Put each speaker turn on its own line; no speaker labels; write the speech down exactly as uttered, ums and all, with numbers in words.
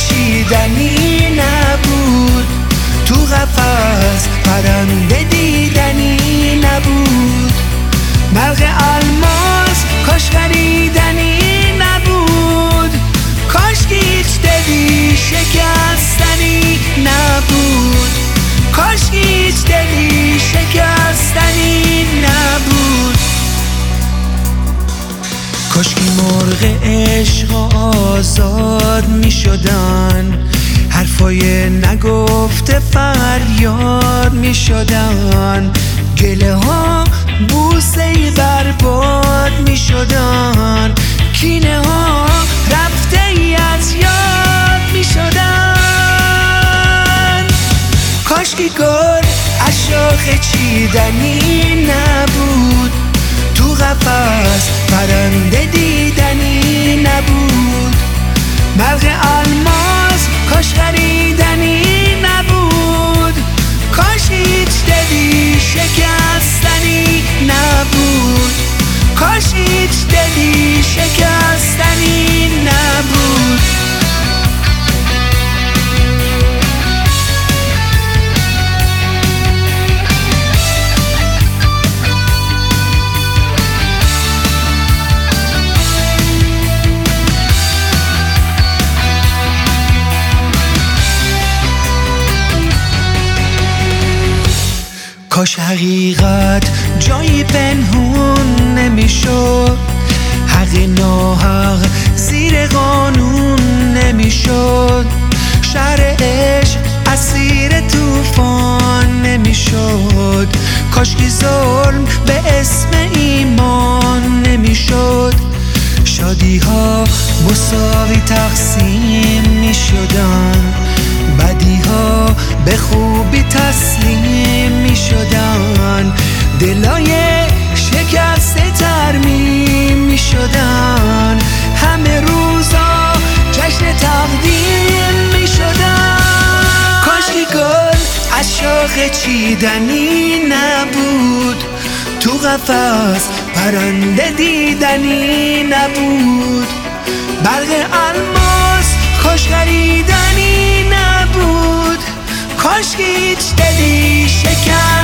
چیدنی نبود، تو قفس پرنده دیدنی نبود. مرغ الماس کاش خریدنی نبود، کاش هیچ دلی شکستنی نبود، کاش هیچ دلی شکستنی نبود. کاش که مرغ عشق آزاد می شدن، حرفای نگفته فریاد می شدن، گله ها بوسه برباد می شدن، کینه ها رفته ای از یاد می شدن. کاش که گل از شاخه چیدنی نبود، تو قفس پرنده دیدنی نبود. مرغ الماس کاش خریدنی نبود، کاش هیچ دلی شکستنی نبود، کاش هیچ دلی شکستنی نبود. کاش حقیقت جایی پنهون نمیشد، حق ناحق زیر قانون نمیشد، شهر عشق اسیر طوفان نمیشد. کاش که ظلم به اسم ایمان نمیشد، شادی ها مساوی تقسیم میشدن، بدی ها به خوبی تسلیم می شدن، دلای شکسته ترمیم می شدن، همه روزا جشن تقدیم می شدن. کاش که گل از شاخه چیدنی نبود، تو قفس پرنده دیدنی نبود. برق الماس کاش خریدنی نبود، کاش هیچ دلی شکست